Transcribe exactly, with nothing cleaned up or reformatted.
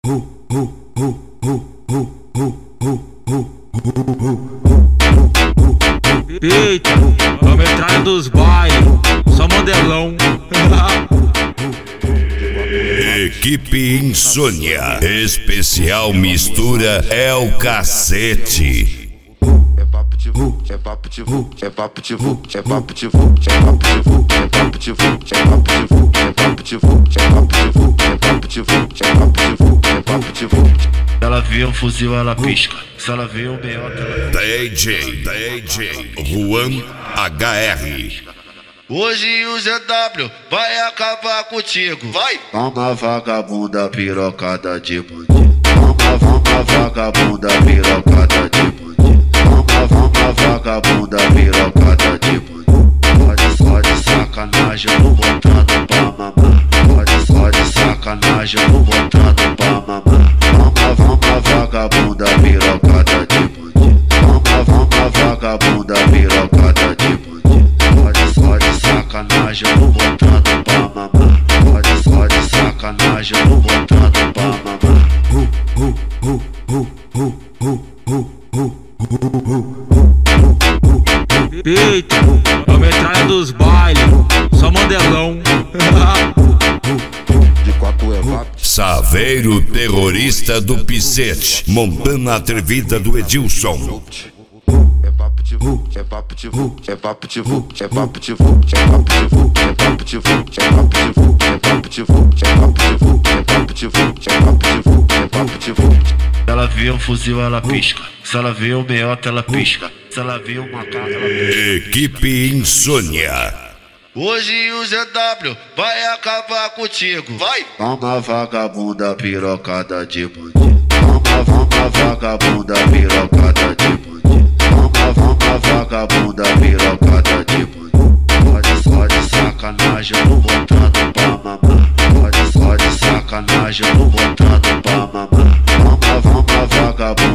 Eita, a metralha dos bailes, só modelão. Equipe Insônia, especial mistura é o cacete. É papo de vu, é papo de vu, é papo de vu, é papo de vu, é papo de vu, é papo de vu, é papo de vu, é papo de vu, é papo de vu, é papo de vu, é papo de vu, é papo de vu. Se ela vê um fuzil, ela pisca. Se ela vê um meiota, ela... D J, D J, Juan H R. Hoje o Z W vai acabar contigo. Vai! Toma vagabunda pirocada de bandido. Toma, toma vagabunda pirocada de bandido. Toma, toma vagabunda pirocada de bandido. Pode só de sacanagem, eu vou botando pra mamar. Pode só de sacanagem, eu vou botando pra mamar. Toma, toma vagabunda pirocada de bandido. Toma, toma vagabunda pirocada de bandido. Pode só de sacanagem, eu vou botando pra mamar. Pode só de sacanagem, eu vou botando pra mamar. Eita, a metralha dos bailes, só modelão. De quatro é vapo. Saveiro terrorista do Picete, Montana atrevida do Edilson. É papo de vu, é papo de vu, é papo de vu, é papo de vu, é papo de vu, é papo de vu, é papo de vu, é papo de vu, é papo de vu, é papo de vu, é papo de vu, é papo de vu. Se ela vê um fuzil, ela pisca. Se ela vê um meiota, ela pisca. Se ela vê um macaco, ela pisca. Equipe Insônia. Hoje o Z W vai acabar contigo. Vai! Toma vagabunda pirocada de bandido. Toma, toma vagabunda pirocada de bandido. Toma, toma vagabunda pirocada de bandido. Pode só de sacanagem, eu vou botando pra mamar. Pode só de sacanagem, eu vou botando pra mamar. Toma, toma vagabunda